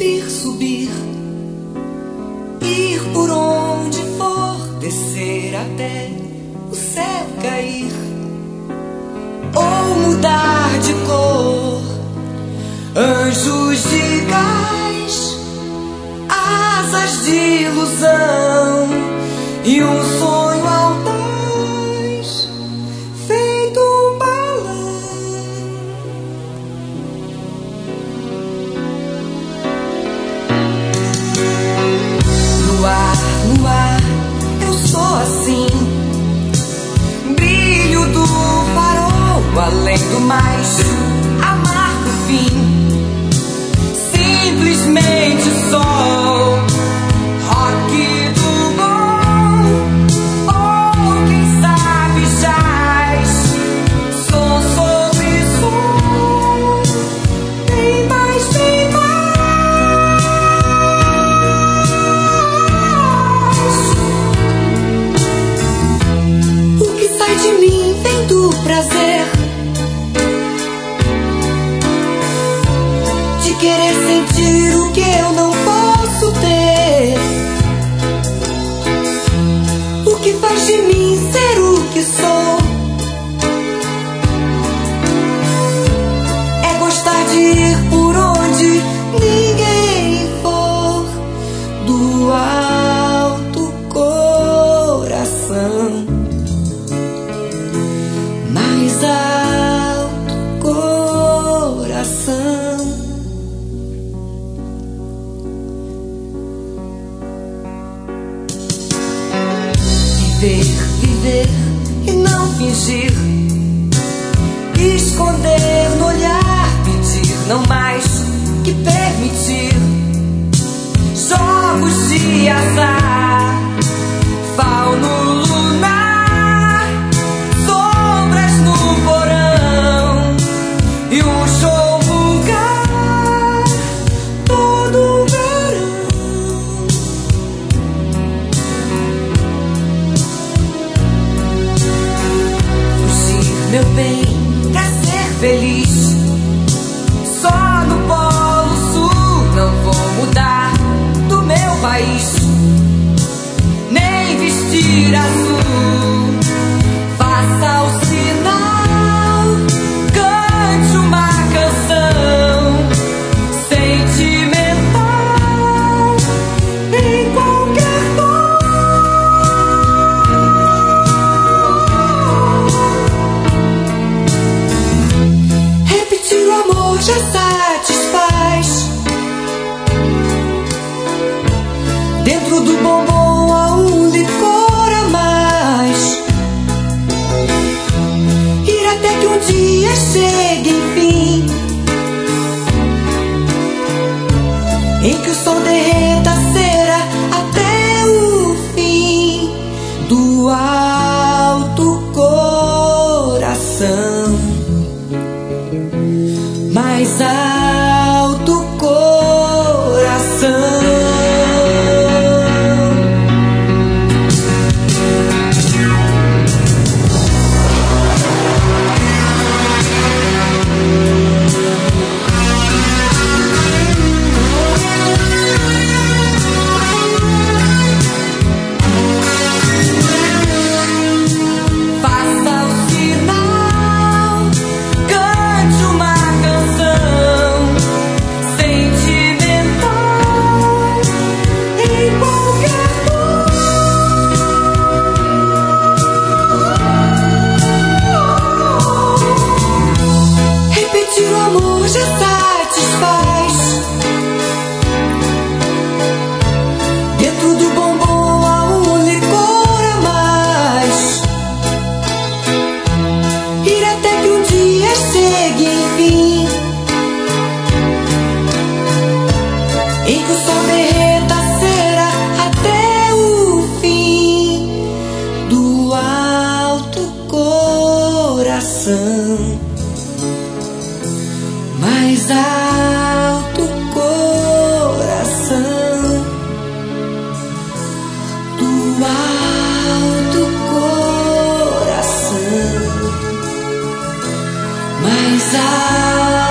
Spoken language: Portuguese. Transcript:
subir, subir, ir por onde for, descer até o céu cair, ou mudar de cor, anjos de gás, asas de ilusão e um sonho audaz, feito um balão. No ar, no ar, eu sou assim, brilho do farol, além do mais, amar no fim, simplesmente sol, rock do bom, ou quem sabe jazz, som sobre som, tem mais, tem mais. O que sai de mim vem do prazer de querer sentir o que eu não posso ter. O que faz de mim ser o que sou é gostar de ir por onde ninguém for, do alto coração, mais alto coração. Viver, viver e não fingir, esconder no olhar, pedir não mais que permitir, jogos de azar, fauno lunar, sombras no porão e um show vulgar todo verão. Meu bem, pra ser feliz, só no Polo Sul, não vou mudar do meu país, nem vestir azul. Faça o sinal, cante uma canção sentimental em qualquer tom. O amor já satisfaz. Dentro do bombom há um licor a mais. Ir até que um dia chegue, enfim, em que o sol derreta a cera até o fim, do alto coração, mais alto coração. Faça o sinal, cante uma canção sentimental em qualquer tom. Repetir o amor já satisfaz. Dentro do bombom há um licor a mais. Ir até que um dia chegue, enfim, em que o sol derreta a cera até o fim, do alto coração, mais alto coração, do alto coração, mais alto.